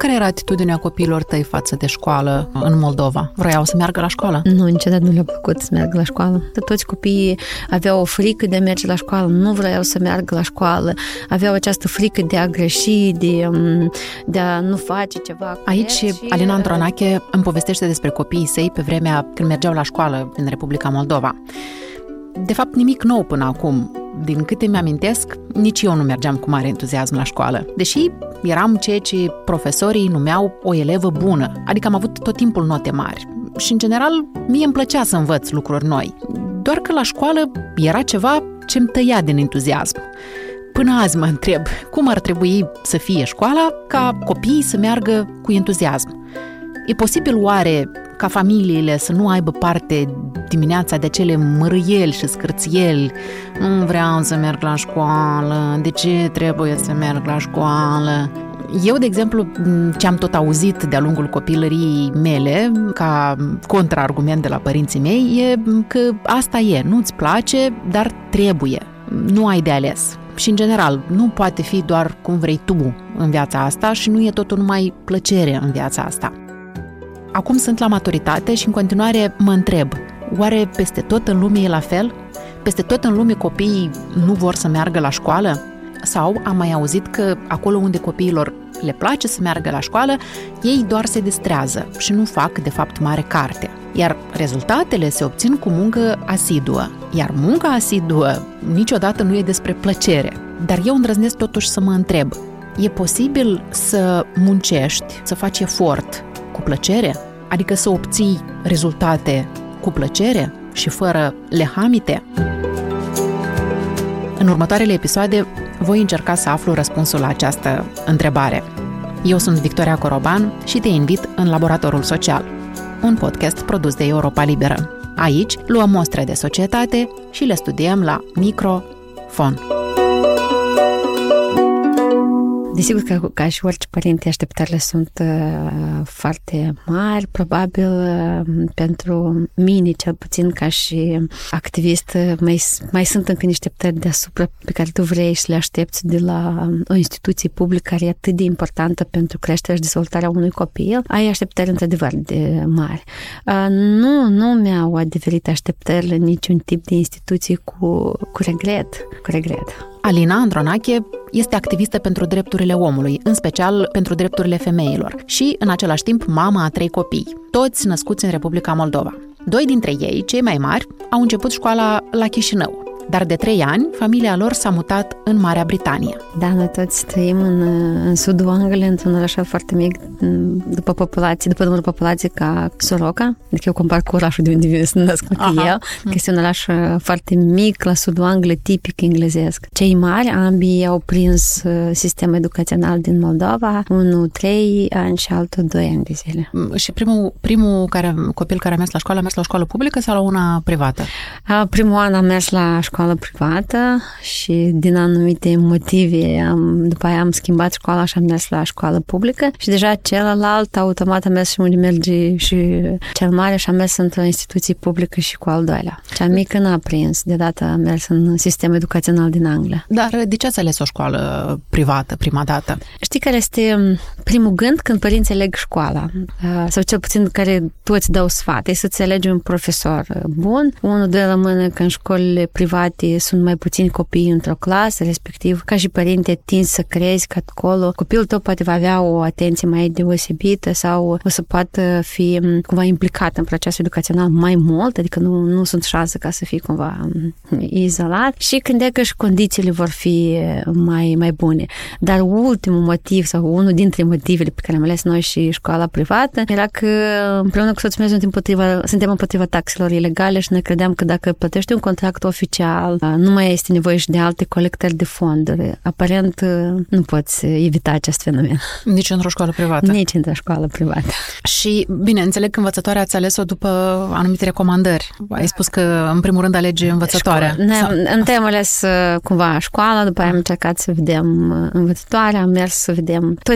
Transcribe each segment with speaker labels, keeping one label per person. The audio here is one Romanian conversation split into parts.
Speaker 1: Care era atitudinea copiilor tăi față de școală în Moldova? Vroiau să meargă la școală?
Speaker 2: Nu, niciodată nu le-a plăcut să meargă la școală. Toți copiii aveau o frică de a merge la școală, nu vreau să meargă la școală, aveau această frică de a greși, de a nu face ceva.
Speaker 1: Aici, Alina Andronache îmi povestește despre copiii săi pe vremea când mergeau la școală în Republica Moldova. De fapt, nimic nou până acum. Din câte mi-amintesc, nici eu nu mergeam cu mare entuziasm la școală, deși eram ceea ce profesorii numeau o elevă bună, adică am avut tot timpul note mari. Și, în general, mie îmi plăcea să învăț lucruri noi. Doar că la școală era ceva ce îmi tăia din entuziasm. Până azi mă întreb, cum ar trebui să fie școala ca copiii să meargă cu entuziasm? E posibil oare ca familiile să nu aibă parte dimineața de acele mărâieli și scârțieli? Nu vreau să merg la școală, de ce trebuie să merg la școală? Eu, de exemplu, ce am tot auzit de-a lungul copilăriei mele, ca contraargument de la părinții mei, e că asta e, nu-ți place, dar trebuie, nu ai de ales. Și, în general, nu poate fi doar cum vrei tu în viața asta și nu e totul numai plăcere în viața asta. Acum sunt la maturitate și în continuare mă întreb, oare peste tot în lume e la fel? Peste tot în lume copiii nu vor să meargă la școală? Sau am mai auzit că acolo unde copiilor le place să meargă la școală, ei doar se distrează și nu fac, de fapt, mare carte. Iar rezultatele se obțin cu muncă asiduă. Iar munca asiduă niciodată nu e despre plăcere. Dar eu îndrăznesc totuși să mă întreb, e posibil să muncești, să faci efort cu plăcere? Adică să obții rezultate cu plăcere și fără lehamite? În următoarele episoade voi încerca să aflu răspunsul la această întrebare. Eu sunt Victoria Coroban și te invit în Laboratorul Social, un podcast produs de Europa Liberă. Aici luăm mostre de societate și le studiem la microfon.
Speaker 2: Desigur că, ca și orice părinte, așteptările sunt foarte mari, probabil pentru mine, cel puțin ca și activist, mai sunt încă niște așteptări deasupra pe care tu vrei și le aștepți de la o instituție publică care e atât de importantă pentru creșterea și dezvoltarea unui copil. Ai așteptări într-adevăr de mari. Nu mi-au adeverit așteptările niciun tip de instituție cu regret.
Speaker 1: Alina Andronache este activistă pentru drepturile omului, în special pentru drepturile femeilor și, în același timp, mama a 3 copii, toți născuți în Republica Moldova. 2 dintre ei, cei mai mari, au început școala la Chișinău, dar de 3 ani, familia lor s-a mutat în Marea Britanie.
Speaker 2: Da, noi toți trăim în sudul Angliei, într-un oraș foarte mic, după numărul populației ca Soroca, adică eu compar cu orașul de unde sunt născut eu, că este un oraș foarte mic, la sudul Angliei, tipic englezesc. Cei mari, ambii au prins sistemul educațional din Moldova, unul 3 ani și altul 2 ani de zile.
Speaker 1: Și primul copil care a mers la școală, a mers la o școală publică sau la una privată?
Speaker 2: Primul an am mers la școală privată și din anumite motive după aia am schimbat școala și am mers la școală publică și deja celălalt automat a mers și unde merge și cel mare și a mers într-o instituție publică și cu al doilea. Cea mică n-a prins, de dată a mers în sistemul educațional din Anglia.
Speaker 1: Dar de ce ați ales o școală privată prima dată?
Speaker 2: Știi care este primul gând când părinții aleg școala? Sau cel puțin care toți dau sfat, e să-ți alegi un profesor bun. Unul de la mână că în școlile private sunt mai puțini copii într-o clasă, respectiv ca și părinte tinzi să crezi că acolo copilul tău poate va avea o atenție mai deosebită sau o să poată fi cumva implicat în procesul educațional mai mult, adică nu sunt șanse ca să fii cumva izolat și gândea că și condițiile vor fi mai bune. Dar ultimul motiv sau unul dintre motivele pe care am ales noi și școala privată era că împreună cu soțul meu suntem împotriva taxelor ilegale și noi credeam că dacă plătești un contract oficial, nu mai este nevoie și de alte colectări de fonduri. Aparent, nu poți evita acest fenomen.
Speaker 1: Nici într-o școală privată?
Speaker 2: Nici într-o școală privată.
Speaker 1: Și, bine, înțeleg că învățătoarea ați ales-o după anumite recomandări. Ai spus că, în primul rând, alege învățătoarea.
Speaker 2: Întâi am ales cumva școala, după aia am încercat să vedem învățătoarea, am mers să vedem toți profesorii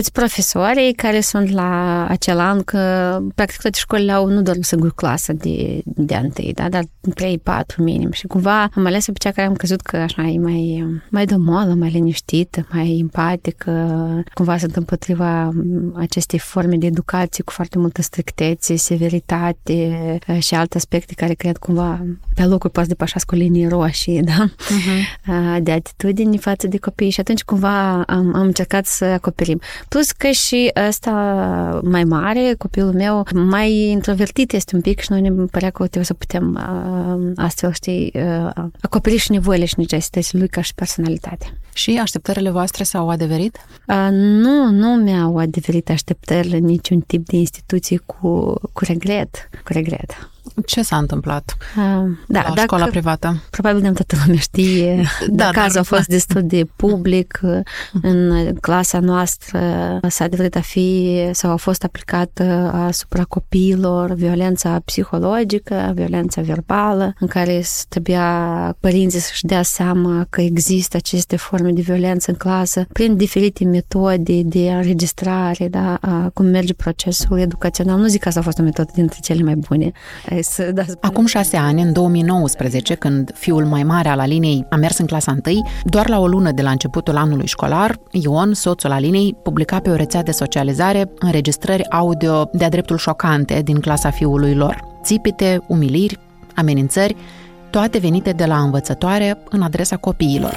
Speaker 2: profesorii care sunt la acel an, că practic toate școlile au nu doar o singură clasă de întâi, da? Dar 3-4 minim. Și cumva am ales-o pe cea care am crezut că așa e mai domolă, mai liniștită, mai empatică. Cumva sunt împotriva acestei forme de educație cu foarte multă strictețe, severitate și alte aspecte care cred cumva pe locuri poate depășească o linie roșie, da? De atitudini față de copii și atunci cumva am încercat să acoperim. Plus că și ăsta mai mare, copilul meu, mai introvertit este un pic și noi ne părea că o să putem astfel, acoperi și nevoile și necesitățile lui ca și personalitate.
Speaker 1: Și așteptările voastre s-au adeverit?
Speaker 2: Nu mi-au adeverit așteptările niciun tip de instituție cu regret.
Speaker 1: Ce s-a întâmplat
Speaker 2: la
Speaker 1: școala privată?
Speaker 2: Probabil de toată lumea știe. Cazul a fost destul de public. În clasa noastră s-a adeverit a fi sau a fost aplicată asupra copiilor violența psihologică, violența verbală, în care trebuia părinții să-și dea seama că există aceste forme de violență în clasă prin diferite metode de înregistrare, da, cum merge procesul educațional. Nu zic că asta a fost o metodă dintre cele mai bune.
Speaker 1: Acum 6 ani, în 2019, când fiul mai mare al Alinei a mers în clasa 1, doar la o lună de la începutul anului școlar, Ion, soțul Alinei, publica pe o rețea de socializare înregistrări audio de-a dreptul șocante din clasa fiului lor. Țipite, umiliri, amenințări, toate venite de la învățătoare în adresa copiilor.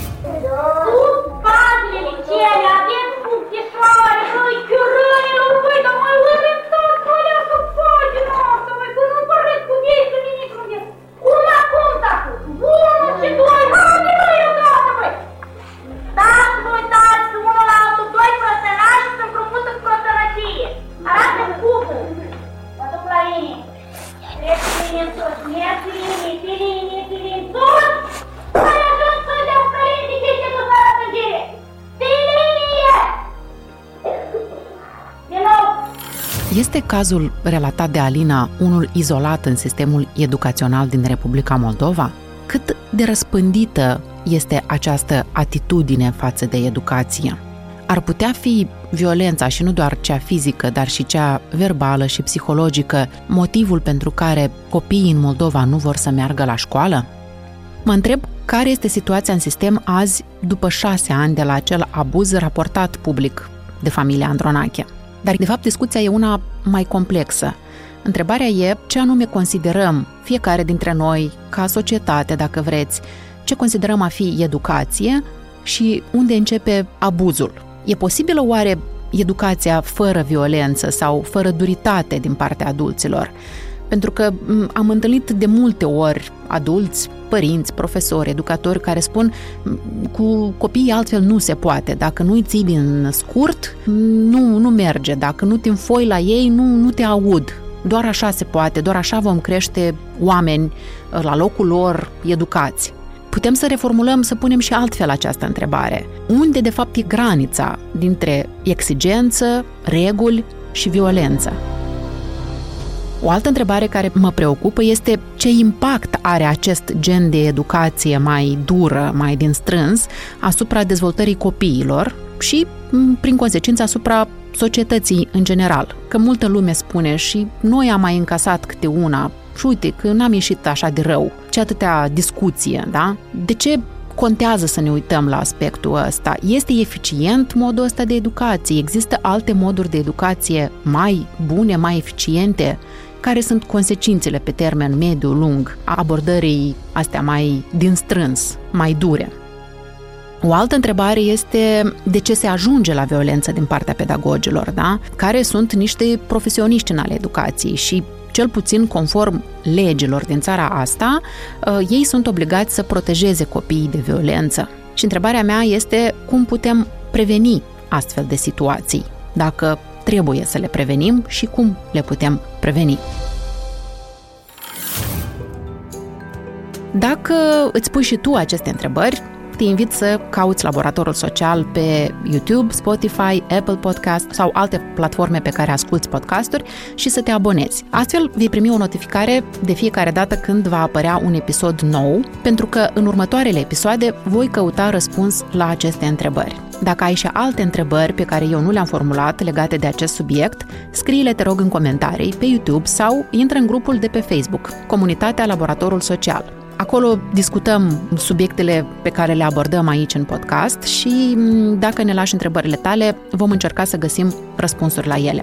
Speaker 1: Este cazul relatat de Alina unul izolat în sistemul educațional din Republica Moldova? Cât de răspândită este această atitudine față de educație? Ar putea fi violența, și nu doar cea fizică, dar și cea verbală și psihologică, motivul pentru care copiii în Moldova nu vor să meargă la școală? Mă întreb care este situația în sistem azi, după 6 ani de la acel abuz raportat public de familia Andronache. Dar, de fapt, discuția e una mai complexă. Întrebarea e ce anume considerăm fiecare dintre noi, ca societate, dacă vreți, ce considerăm a fi educație și unde începe abuzul. E posibilă oare educația fără violență sau fără duritate din partea adulților? Pentru că am întâlnit de multe ori adulți, părinți, profesori, educatori care spun cu copiii altfel nu se poate. Dacă nu-i ții din scurt, nu merge. Dacă nu te înfoi la ei, nu te aud. Doar așa se poate, doar așa vom crește oameni la locul lor educați. Putem să reformulăm, să punem și altfel această întrebare. Unde, de fapt, e granița dintre exigență, reguli și violență? O altă întrebare care mă preocupă este ce impact are acest gen de educație mai dură, mai din strâns, asupra dezvoltării copiilor și, prin consecință, asupra societății în general. Că multă lume spune și noi am mai încasat câte una și uite că n-am ieșit așa de rău. Ce atâtea discuție, da? De ce contează să ne uităm la aspectul ăsta? Este eficient modul ăsta de educație? Există alte moduri de educație mai bune, mai eficiente? Care sunt consecințele pe termen mediu-lung a abordării astea mai din strâns, mai dure? O altă întrebare este de ce se ajunge la violență din partea pedagogilor, da? Care sunt niște profesioniști în ale educației și cel puțin conform legilor din țara asta, ei sunt obligați să protejeze copiii de violență. Și întrebarea mea este cum putem preveni astfel de situații, dacă trebuie să le prevenim și cum le putem preveni. Dacă îți pui și tu aceste întrebări, te invit să cauți Laboratorul Social pe YouTube, Spotify, Apple Podcast sau alte platforme pe care asculți podcasturi și să te abonezi. Astfel vei primi o notificare de fiecare dată când va apărea un episod nou, pentru că în următoarele episoade voi căuta răspuns la aceste întrebări. Dacă ai și alte întrebări pe care eu nu le-am formulat legate de acest subiect, scrie-le, te rog, în comentarii pe YouTube sau intră în grupul de pe Facebook, Comunitatea Laboratorul Social. Acolo discutăm subiectele pe care le abordăm aici în podcast și dacă ne lași întrebările tale, vom încerca să găsim răspunsuri la ele.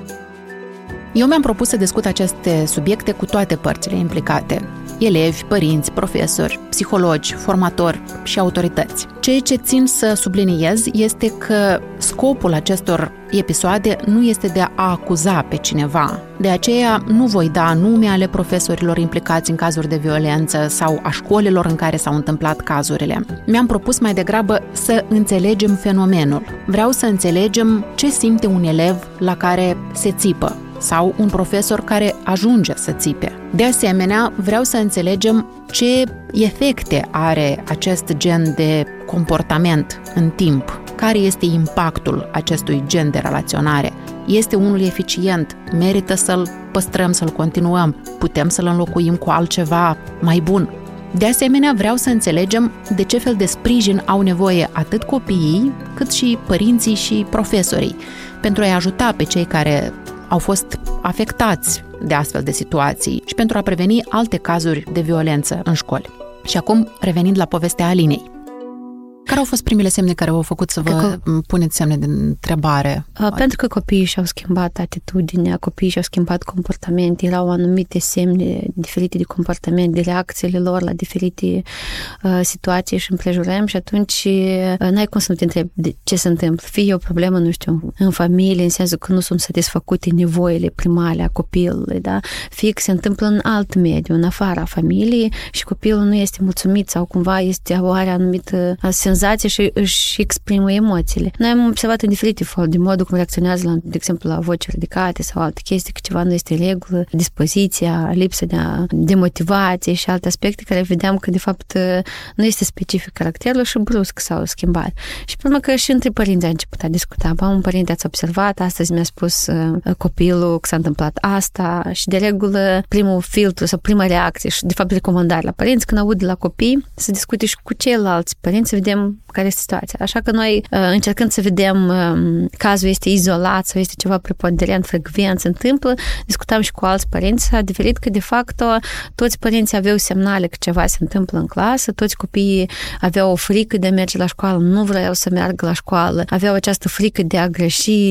Speaker 1: Eu mi-am propus să discut aceste subiecte cu toate părțile implicate: elevi, părinți, profesori, psihologi, formatori și autorități. Ceea ce țin să subliniez este că scopul acestor episoade nu este de a acuza pe cineva. De aceea nu voi da nume ale profesorilor implicați în cazuri de violență sau a școlilor în care s-au întâmplat cazurile. Mi-am propus mai degrabă să înțelegem fenomenul. Vreau să înțelegem ce simte un elev la care se țipă sau un profesor care ajunge să țipe. De asemenea, vreau să înțelegem ce efecte are acest gen de comportament în timp. Care este impactul acestui gen de relaționare? Este unul eficient? Merită să-l păstrăm, să-l continuăm? Putem să-l înlocuim cu altceva mai bun? De asemenea, vreau să înțelegem de ce fel de sprijin au nevoie atât copiii, cât și părinții și profesorii, pentru a-i ajuta pe cei care au fost afectați de astfel de situații și pentru a preveni alte cazuri de violență în școli. Și acum, revenind la povestea Alinei. Care au fost primele semne care v-au făcut să vă puneți semne de întrebare?
Speaker 2: Pentru că copiii și-au schimbat atitudinea, copiii și-au schimbat comportament, erau anumite semne diferite de comportament, de reacțiile lor la diferite situații și împrejurări și atunci n-ai cum să nu te întrebi de ce se întâmplă. Fie o problemă, nu știu, în familie, în sensul că nu sunt satisfăcute nevoile primale a copilului, da? Fie că se întâmplă în alt mediu, în afara familiei și copilul nu este mulțumit sau cumva are anumită senzație și își exprimă emoțiile. Noi am observat în diferite feluri, de modul cum reacționează, de exemplu, la voci ridicate sau alte chestii, că ceva nu este în regulă, dispoziția, lipsa de motivație și alte aspecte care vedeam că, de fapt, nu este specific caracterului și brusc s-au schimbat. Și pe urmă că și între părinți a început a discuta. Un părinte ați observat, astăzi mi-a spus copilul că s-a întâmplat asta și, de regulă, primul filtru sau prima reacție și, de fapt, recomandare la părinți, când aud de la copii, să discute și cu ceilalți părinți, să vedem care este situația. Așa că noi, încercând să vedem cazul este izolat sau este ceva preponderent, frecvent, se întâmplă, discutam și cu alți părinți, s-a adeverit că, de fapt, toți părinții aveau semnale că ceva se întâmplă în clasă, toți copiii aveau o frică de a merge la școală, nu vreau să meargă la școală, aveau această frică de a greși,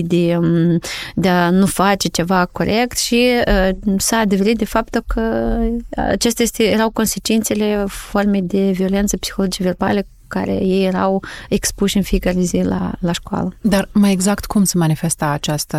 Speaker 2: de a nu face ceva corect și s-a adeverit, de fapt, că acestea erau consecințele formei de violență psihologice verbale care ei erau expuși în fiecare zi la școală.
Speaker 1: Dar mai exact cum se manifesta această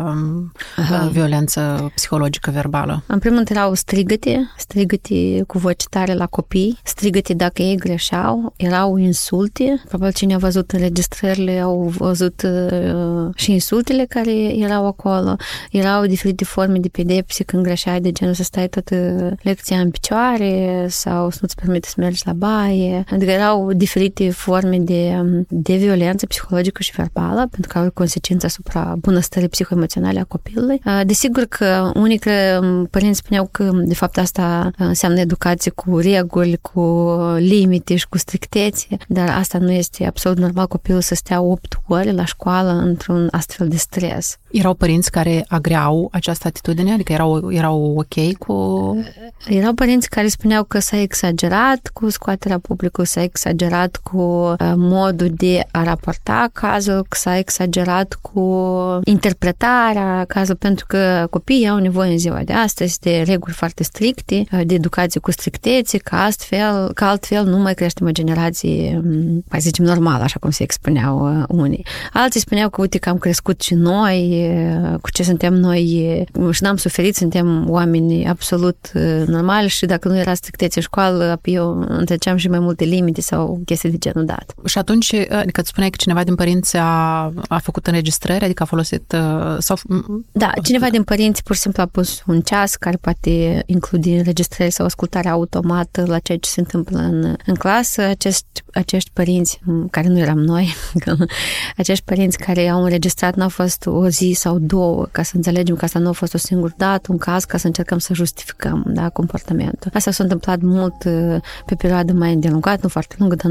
Speaker 1: violență psihologică verbală?
Speaker 2: În primul rând erau strigăte cu voce tare la copii, strigăte dacă ei greșeau, erau insulte. Probabil cine a văzut înregistrările au văzut și insultele care erau acolo. Erau diferite forme de pedepse când greșeai, de genul să stai toată lecția în picioare sau să nu-ți permite să mergi la baie. Adică erau diferite forme de violență psihologică și verbală, pentru că au consecințe asupra bunăstării psihoemoționale a copilului. Desigur că unii părinți spuneau că, de fapt, asta înseamnă educație cu reguli, cu limite și cu strictețe, dar asta nu este absolut normal copilul să stea 8 ore la școală într-un astfel de stres.
Speaker 1: Erau părinți care agreau această atitudine? Adică erau ok cu...
Speaker 2: Erau părinți care spuneau că s-a exagerat cu scoaterea publicului, s-a exagerat cu modul de a raporta cazul, că s-a exagerat cu interpretarea cazului, pentru că copiii au nevoie în ziua de astăzi de reguli foarte stricte, de educație cu strictețe, că altfel nu mai creștem o generație, mai zicem, normală, așa cum se expuneau unii. Alții spuneau că, uite, că am crescut și noi, cu ce suntem noi și n-am suferit, suntem oameni absolut normali și dacă nu era strictețe în școală, eu întreceam și mai multe limite sau chestii de genul dat.
Speaker 1: Și atunci, adică îți spuneai că cineva din părinți a făcut înregistrări, adică a folosit...
Speaker 2: Da, cineva din părinți pur și simplu a pus un ceas care poate include înregistrări sau ascultare automată la ceea ce se întâmplă în clasă. Acești părinți, care nu eram noi, acești părinți care au înregistrat, n-a fost o zi sau două, ca să înțelegem că asta nu a fost o singură dată, un caz, ca să încercăm să justificăm, da, comportamentul. Asta s-a întâmplat mult pe perioadă mai îndelungată, nu foarte lungă, dar nu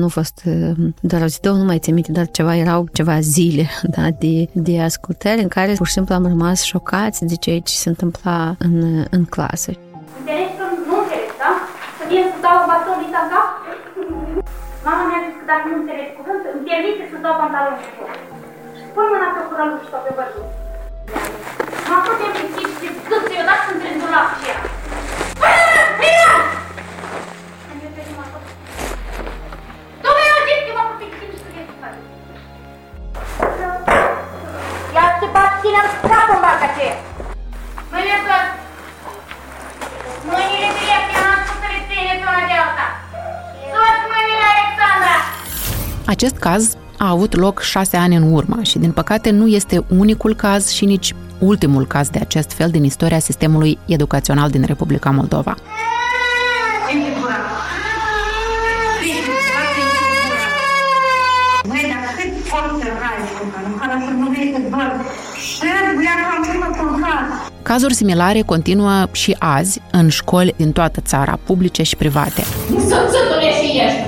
Speaker 2: fost doar o zi, două, nu mai țin minte, dar erau ceva zile, da, de ascultări în care pur și simplu am rămas șocați de ceea ce se întâmpla în clasă.
Speaker 3: Înțelegi că nu înțelegi, da? Să vin să dau batonul în cap? Mama mi-a zis că dacă nu înțelegi cuvânt, îmi permite să dau pantaloni și tot. Pun mâna pe curăluș sau pe văzut. M-am făcut de principiu și cât să-i o dat să-mi trec dulap și ea. Mira! Dom'le, eu zic că m-am făcut de timp și să vezi ce ia să bat tine în capă în barca aceea. Mâine tot. Mâinile drepte, n-am spus să le ține pe una de alta. Tot mâinile, Alexandra!
Speaker 1: Acest caz a avut loc 6 ani în urmă și, din păcate, nu este unicul caz și nici ultimul caz de acest fel din istoria sistemului educațional din Republica Moldova. Cazuri similare continuă și azi în școli din toată țara, publice și private.
Speaker 4: Sănțătule și ești!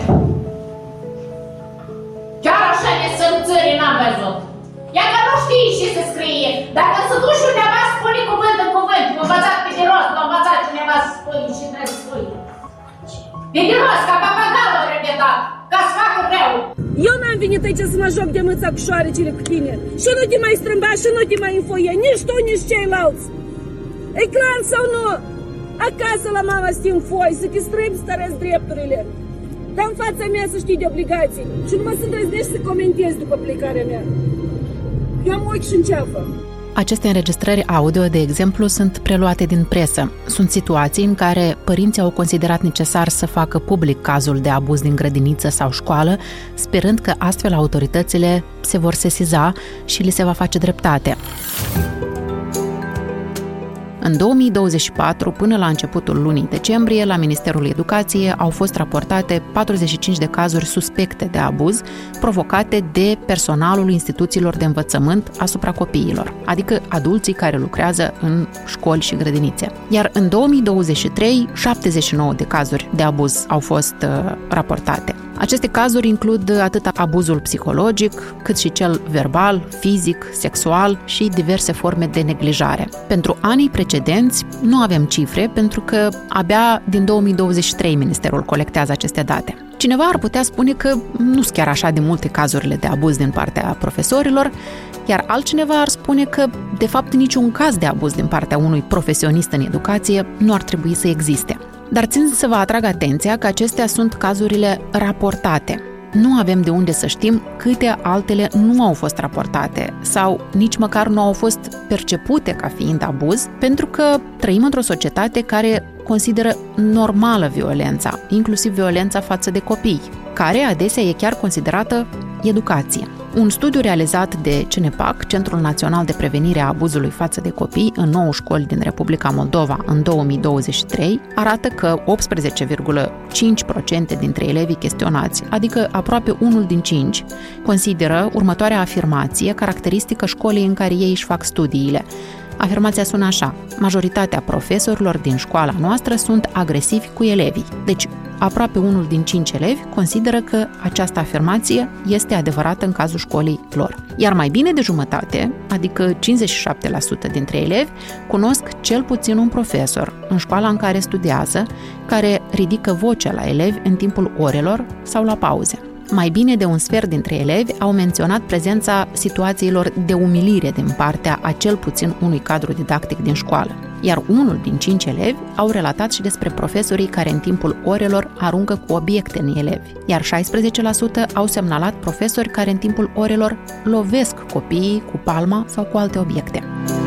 Speaker 4: Chiar așa nesănțării n-am văzut. Ia că nu știi ce se scrie. Dacă să duci undeva, spune cuvânt în cuvânt. M-a învățat pe de rost, m-a învățat cineva să spui și trebuie să spui. Pe de rost, ca papagalul a repetat, ca să facă rău.
Speaker 5: Eu n-am venit aici să mă joc de mâța cu șoarecele cu tine. Și nu te mai strâmba și nu te mai înfoie, nici tu, nici ceilalți. E clar sau nu? Acasă la mama să te înfoi, să te strâmbi, să tărăți drepturile. Dar în fața mea să știi de obligații. Și nu mă să îndrăznești să comentezi după plecarea mea. Eu am ochi și în ceafă.
Speaker 1: Aceste înregistrări audio, de exemplu, sunt preluate din presă. Sunt situații în care părinții au considerat necesar să facă public cazul de abuz din grădiniță sau școală, sperând că astfel autoritățile se vor sesiza și li se va face dreptate. În 2024, până la începutul lunii decembrie, la Ministerul Educației au fost raportate 45 de cazuri suspecte de abuz provocate de personalul instituțiilor de învățământ asupra copiilor, adică adulții care lucrează în școli și grădinițe. Iar în 2023, 79 de cazuri de abuz au fost raportate. Aceste cazuri includ atât abuzul psihologic, cât și cel verbal, fizic, sexual și diverse forme de neglijare. Pentru anii precedenți nu avem cifre, pentru că abia din 2023 Ministerul colectează aceste date. Cineva ar putea spune că nu sunt chiar așa de multe cazurile de abuz din partea profesorilor, iar altcineva ar spune că, de fapt, niciun caz de abuz din partea unui profesionist în educație nu ar trebui să existe. Dar țin să vă atrag atenția că acestea sunt cazurile raportate. Nu avem de unde să știm câte altele nu au fost raportate sau nici măcar nu au fost percepute ca fiind abuz, pentru că trăim într-o societate care consideră normală violența, inclusiv violența față de copii, care adesea e chiar considerată educație. Un studiu realizat de CNEPAC, Centrul Național de Prevenire a Abuzului față de Copii, în 9 școli din Republica Moldova în 2023, arată că 18,5% dintre elevii chestionați, adică aproape 1 din 5, consideră următoarea afirmație caracteristică școlii în care ei își fac studiile. Afirmația sună așa: majoritatea profesorilor din școala noastră sunt agresivi cu elevii. Deci, aproape 1 din 5 elevi consideră că această afirmație este adevărată în cazul școlii lor. Iar mai bine de jumătate, adică 57% dintre elevi, cunosc cel puțin un profesor în școala în care studiază, care ridică vocea la elevi în timpul orelor sau la pauze. Mai bine de un sfert dintre elevi au menționat prezența situațiilor de umilire din partea a cel puțin unui cadru didactic din școală. Iar 1 din 5 elevi au relatat și despre profesorii care în timpul orelor aruncă cu obiecte în elevi, iar 16% au semnalat profesori care în timpul orelor lovesc copiii cu palma sau cu alte obiecte.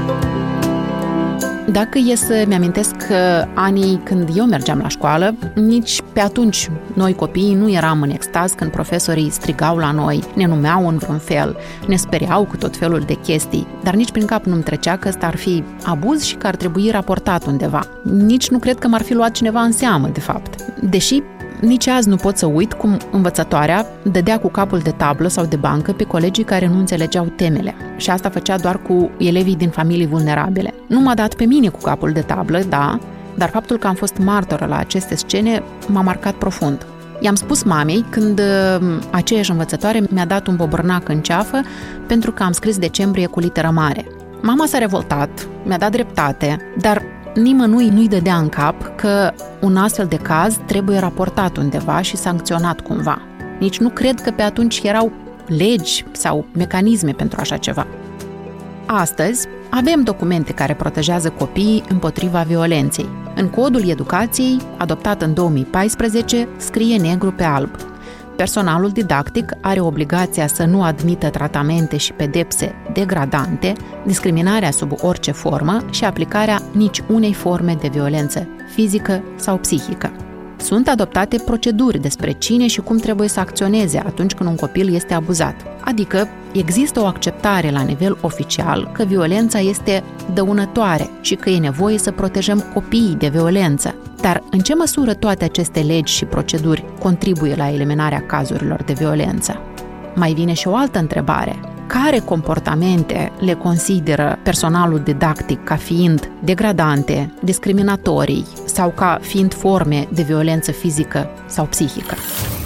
Speaker 1: Dacă e să-mi amintesc anii când eu mergeam la școală, nici pe atunci noi copiii nu eram în extaz când profesorii strigau la noi, ne numeau în vreun fel, ne speriau cu tot felul de chestii, dar nici prin cap nu-mi trecea că ăsta ar fi abuz și că ar trebui raportat undeva. Nici nu cred că m-ar fi luat cineva în seamă, de fapt. Deși nici azi nu pot să uit cum învățătoarea dădea cu capul de tablă sau de bancă pe colegii care nu înțelegeau temele. Și asta făcea doar cu elevii din familii vulnerabile. Nu m-a dat pe mine cu capul de tablă, da, dar faptul că am fost martoră la aceste scene m-a marcat profund. I-am spus mamei când aceeași învățătoare mi-a dat un bobărnac în ceafă pentru că am scris decembrie cu literă mare. Mama s-a revoltat, mi-a dat dreptate, dar nimănui nu-i dădea în cap că un astfel de caz trebuie raportat undeva și sancționat cumva. Nici nu cred că pe atunci erau legi sau mecanisme pentru așa ceva. Astăzi avem documente care protejează copiii împotriva violenței. În Codul Educației, adoptat în 2014, scrie negru pe alb: personalul didactic are obligația să nu admită tratamente și pedepse degradante, discriminarea sub orice formă și aplicarea niciunei forme de violență fizică sau psihică. Sunt adoptate proceduri despre cine și cum trebuie să acționeze atunci când un copil este abuzat. Adică există o acceptare la nivel oficial că violența este dăunătoare și că e nevoie să protejăm copiii de violență. Dar în ce măsură toate aceste legi și proceduri contribuie la eliminarea cazurilor de violență? Mai vine și o altă întrebare. Care comportamente le consideră personalul didactic ca fiind degradante, discriminatorii sau ca fiind forme de violență fizică sau psihică?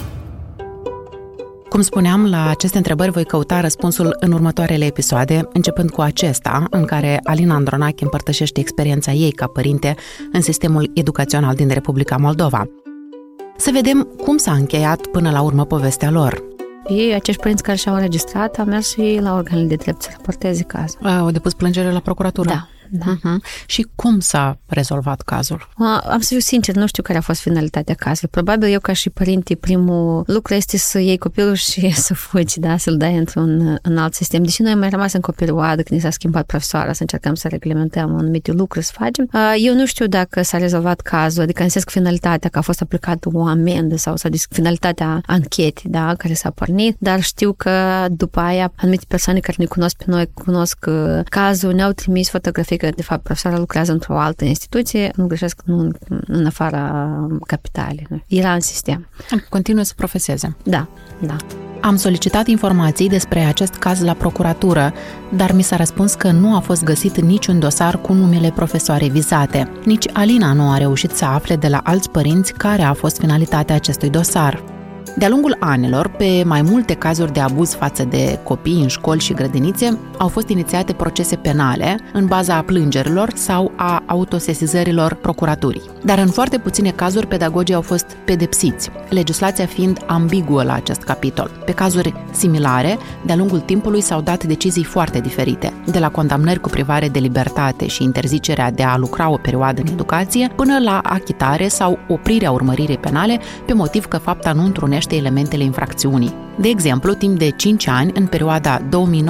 Speaker 1: Cum spuneam, la aceste întrebări voi căuta răspunsul în următoarele episoade, începând cu acesta, în care Alina Andronache împărtășește experiența ei ca părinte în sistemul educațional din Republica Moldova. Să vedem cum s-a încheiat până la urmă povestea lor.
Speaker 2: Ei, acești părinți care și-au înregistrat, au mers și la organele de drept să raporteze cazul.
Speaker 1: Au depus plângere la procuratură?
Speaker 2: Da.
Speaker 1: Și cum s-a rezolvat cazul?
Speaker 2: Am să fiu sincer, nu știu care a fost finalitatea cazului. Probabil eu ca și părinte, primul lucru este să iei copilul și să fugi, da? Să-l dai într-un alt sistem. Deși noi am mai rămas în copilăroadă când s-a schimbat profesoara, să încercăm să reglementăm anumite lucruri, să facem. Eu nu știu dacă s-a rezolvat cazul, adică însesc finalitatea că a fost aplicată o amendă sau finalitatea anchetei, da? Care s-a pornit, dar știu că după aia anumite persoane care ne cunosc pe noi, cunosc cazul, ne-au trimis fotografii că, de fapt, profesoara lucrează într-o altă instituție, nu greșesc, în afara capitalei. Era în sistem.
Speaker 1: Continuă să profeseze.
Speaker 2: Da.
Speaker 1: Am solicitat informații despre acest caz la procuratură, dar mi s-a răspuns că nu a fost găsit niciun dosar cu numele profesoarei vizate. Nici Alina nu a reușit să afle de la alți părinți care a fost finalitatea acestui dosar. De-a lungul anilor, pe mai multe cazuri de abuz față de copii în școli și grădinițe, au fost inițiate procese penale în baza plângerilor sau a autosesizărilor procuraturii. Dar în foarte puține cazuri, pedagogii au fost pedepsiți, legislația fiind ambiguă la acest capitol. Pe cazuri similare, de-a lungul timpului s-au dat decizii foarte diferite, de la condamnări cu privare de libertate și interzicerea de a lucra o perioadă în educație, până la achitare sau oprirea urmăririi penale pe motiv că fapta nu întrunește elementele infracțiunii. De exemplu, timp de 5 ani, în perioada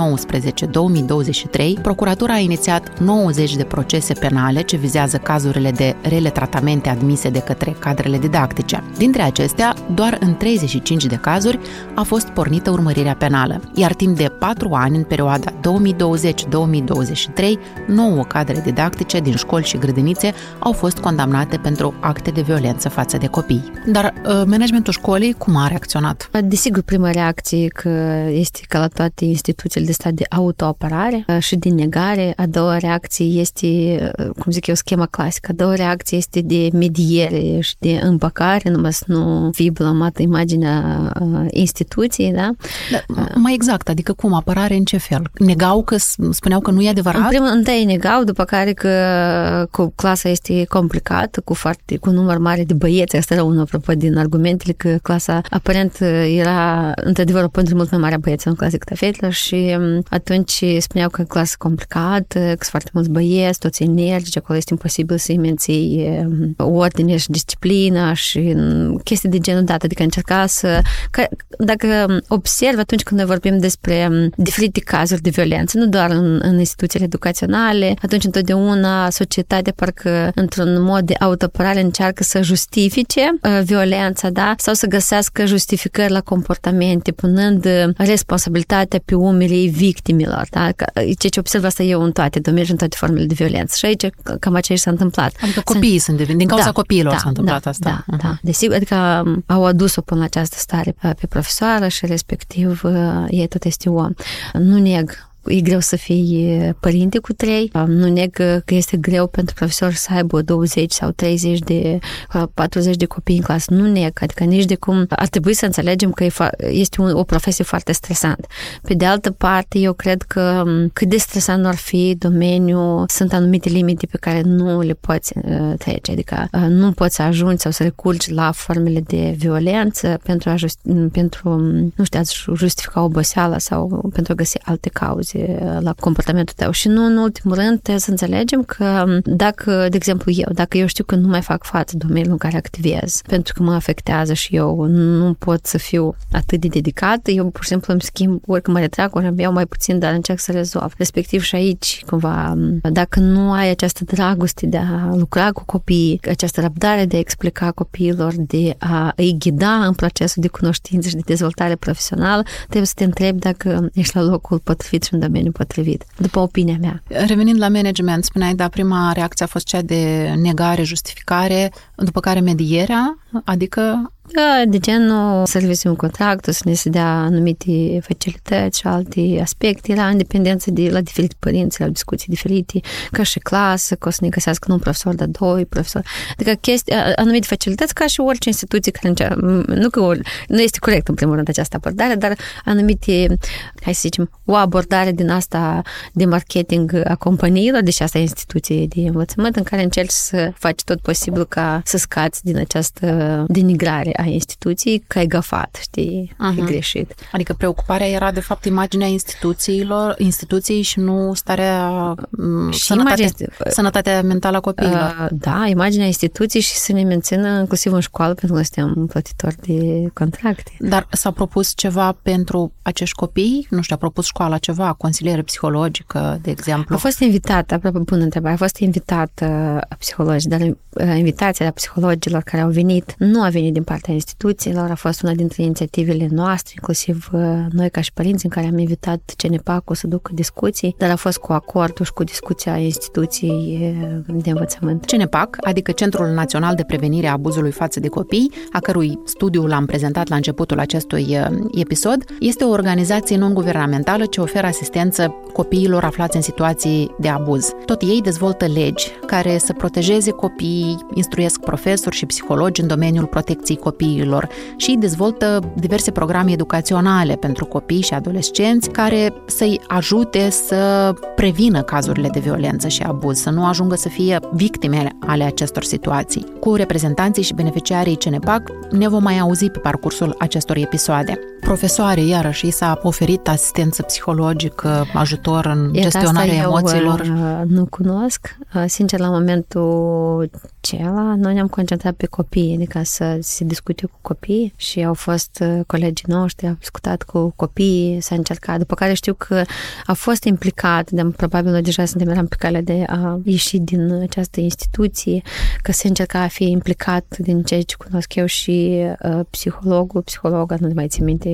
Speaker 1: 2019-2023, procuratura a inițiat 90 de procese penale ce vizează cazurile de rele tratamente admise de către cadrele didactice. Dintre acestea, doar în 35 de cazuri a fost pornită urmărirea penală, iar timp de 4 ani, în perioada 2020-2023, 9 cadre didactice din școli și grădinițe au fost condamnate pentru acte de violență față de copii. Dar managementul școlii cum a reacționat?
Speaker 2: Desigur, prima reacție că este ca la toate instituțiile de stat de autoapărare și de negare. A doua reacție este, cum zic eu, schema clasică. A doua reacție este de mediere și de împăcare, numai să nu fie blamată imaginea instituției, da?
Speaker 1: Mai exact, adică cum? Apărare în ce fel? Negau că spuneau că nu e adevărat?
Speaker 2: În primul întâi negau, după care că clasa este complicată, cu număr mare de băieți. Asta era unul, apropo, din argumentele că clasa aparent era într-adevăr o pondere mult mai mare a băieților în clasă decât a fetelor și atunci spuneau că clasă complicată, că sunt foarte mulți băieți, toți energici, acolo este imposibil să-i menții ordine și disciplină și chestii de genul dat, adică încerca să... Dacă observ atunci când noi vorbim despre diferite cazuri de violență, nu doar în instituțiile educaționale, atunci întotdeauna societatea parcă într-un mod de autoapărare încearcă să justifice violența, da? Sau să găsească justificări la comportamente, punând responsabilitatea pe umerii victimilor, da? Ceea ce observ asta eu în toate domeniile, în toate formele de violență. Și aici cam aceea s-a întâmplat.
Speaker 1: Adică copiii sunt din cauza copiilor s-a întâmplat asta.
Speaker 2: Da. Desigur, adică au adus-o până la această stare pe profesoară și respectiv ei tot este om. Nu neg e greu să fii părinte cu 3. Nu neg că este greu pentru profesor să aibă 20 sau 30 de 40 de copii în clasă. Nu neg, adică nici de cum ar trebui să înțelegem că este o profesie foarte stresantă. Pe de altă parte, eu cred că cât de stresant ar fi domeniul, sunt anumite limite pe care nu le poți trece, adică nu poți să ajungi sau să recurgi la formele de violență pentru nu știu, a justifica oboseala sau pentru a găsi alte cauze la comportamentul tău. Și nu în ultimul rând trebuie să înțelegem că dacă, de exemplu, dacă eu știu că nu mai fac față domeniul în care activez, pentru că mă afectează și eu nu pot să fiu atât de dedicată, eu pur și simplu îmi schimb, ori mă retrag, ori îmi iau mai puțin, dar încerc să rezolv. Respectiv și aici, cumva, dacă nu ai această dragoste de a lucra cu copiii, această răbdare de a explica copiilor, de a îi ghida în procesul de cunoștință și de dezvoltare profesională, trebuie să te întrebi dacă ești la locul potrivit și în domeniul potrivit, după opinia mea.
Speaker 1: Revenind la management, spuneai, prima reacție a fost cea de negare, justificare, după care medierea, adică
Speaker 2: de genul serviciul în contract, să ne se dea anumite facilități și alte aspecte, era în dependență de la diferite părinți, la discuții diferite, ca și clasă, că o să ne găsească nu un profesor, dar 2 profesori. Adică anumite facilități, ca și orice instituție care nu este corect în primul rând această abordare, dar anumite, hai să zicem, o abordare din asta de marketing a companiilor, deși asta e instituție de învățământ, în care încerci să faci tot posibil ca să scați din această denigrare a instituției, că ai găfat, știi, e greșit.
Speaker 1: Adică preocuparea era, de fapt, imaginea instituției și nu starea, sănătatea mentală a copiilor.
Speaker 2: Da, imaginea instituției și să ne mențină inclusiv în școală, pentru că suntem plătitori de contracte.
Speaker 1: Dar s-a propus ceva pentru acești copii? Nu știu, a propus școala ceva, consiliere psihologică, de exemplu?
Speaker 2: A fost invitată, aproape bună întrebare, a fost invitată psihologi, dar invitația psihologilor care au venit nu a venit din partea instituțiilor, a fost una dintre inițiativele noastre, inclusiv noi ca și părinți, în care am invitat CNPAC-ul să ducă discuții, dar a fost cu acordul și cu discuția instituției de învățământ.
Speaker 1: CNPAC, adică Centrul Național de Prevenire a Abuzului față de copii, a cărui studiu l-am prezentat la începutul acestui episod, este o organizație non-guvernamentală ce oferă asistență copiilor aflați în situații de abuz. Tot ei dezvoltă legi care să protejeze copiii, instruiesc profesori și psihologi în domeniul protecției copiilor și dezvoltă diverse programe educaționale pentru copii și adolescenți care să-i ajute să prevină cazurile de violență și abuz, să nu ajungă să fie victime ale acestor situații. Cu reprezentanții și beneficiarii CNPAC ne vom mai auzi pe parcursul acestor episoade. Profesoare, iarăși, i s-a oferit asistență psihologică, ajutor în gestionarea emoțiilor?
Speaker 2: Nu cunosc. Sincer, la momentul acela, noi ne-am concentrat pe copii, adică să se discute cu copii și au fost colegii noștri, au discutat cu copiii, s-a încercat, după care știu că a fost implicat, probabil noi deja eram pe calea de a ieși din această instituție, că se încerca a fi implicat din ceea ce cunosc eu și psihologa, nu mai țin minte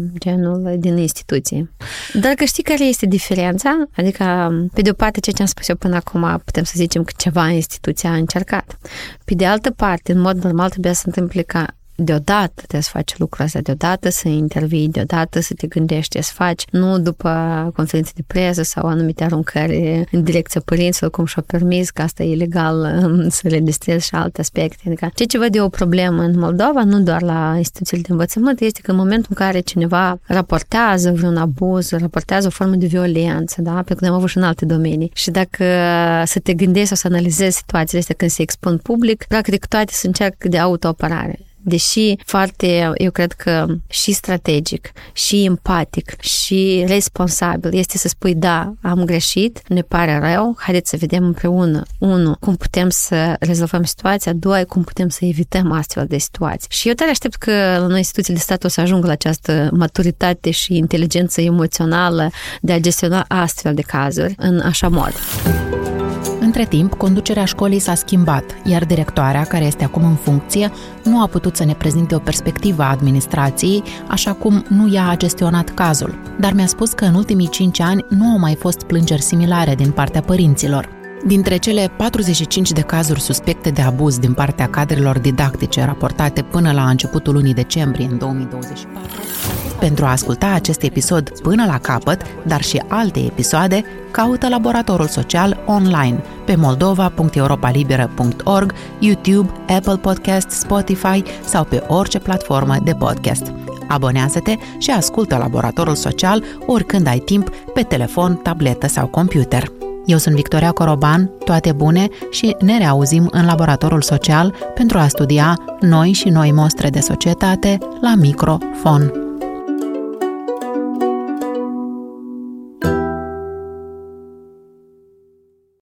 Speaker 2: genul din instituție. Dar că știi care este diferența? Adică, pe de o parte, ceea ce am spus eu până acum, putem să zicem că ceva instituția a încercat. Pe de altă parte, în mod normal, trebuia să întâmple ca deodată trebuie să faci lucrul ăsta, deodată să intervii, deodată să te gândești să faci, nu după conferințe de presă sau anumite aruncări în direcția părinților, cum și-au permis, că asta e ilegal să registrezi și alte aspecte. Adică, ceea ce văd eu o problemă în Moldova, nu doar la instituțiile de învățământ, este că în momentul în care cineva raportează vreun abuz, raportează o formă de violență, da? Pentru că ne-am avut și în alte domenii. Și dacă să te gândești sau să analizezi situațiile astea când se expun public, practic toate se încearcă de autoapărare. Deși foarte, eu cred că și strategic, și empatic, și responsabil este să spui, da, am greșit, ne pare rău, haideți să vedem împreună, 1, cum putem să rezolvăm situația, 2, cum putem să evităm astfel de situații. Și eu tare aștept că la noi instituțiile de stat o să ajungă la această maturitate și inteligență emoțională de a gestiona astfel de cazuri în așa mod.
Speaker 1: Între timp, conducerea școlii s-a schimbat, iar directoarea, care este acum în funcție, nu a putut să ne prezinte o perspectivă a administrației, așa cum nu ea a gestionat cazul. Dar mi-a spus că în ultimii 5 ani nu au mai fost plângeri similare din partea părinților. Dintre cele 45 de cazuri suspecte de abuz din partea cadrelor didactice raportate până la începutul lunii decembrie în 2024, pentru a asculta acest episod până la capăt, dar și alte episoade, caută Laboratorul Social online pe moldova.europalibera.org, YouTube, Apple Podcasts, Spotify sau pe orice platformă de podcast. Abonează-te și ascultă Laboratorul Social oricând ai timp pe telefon, tabletă sau computer. Eu sunt Victoria Coroban, toate bune și ne reauzim în Laboratorul Social pentru a studia noi și noi mostre de societate la microfon.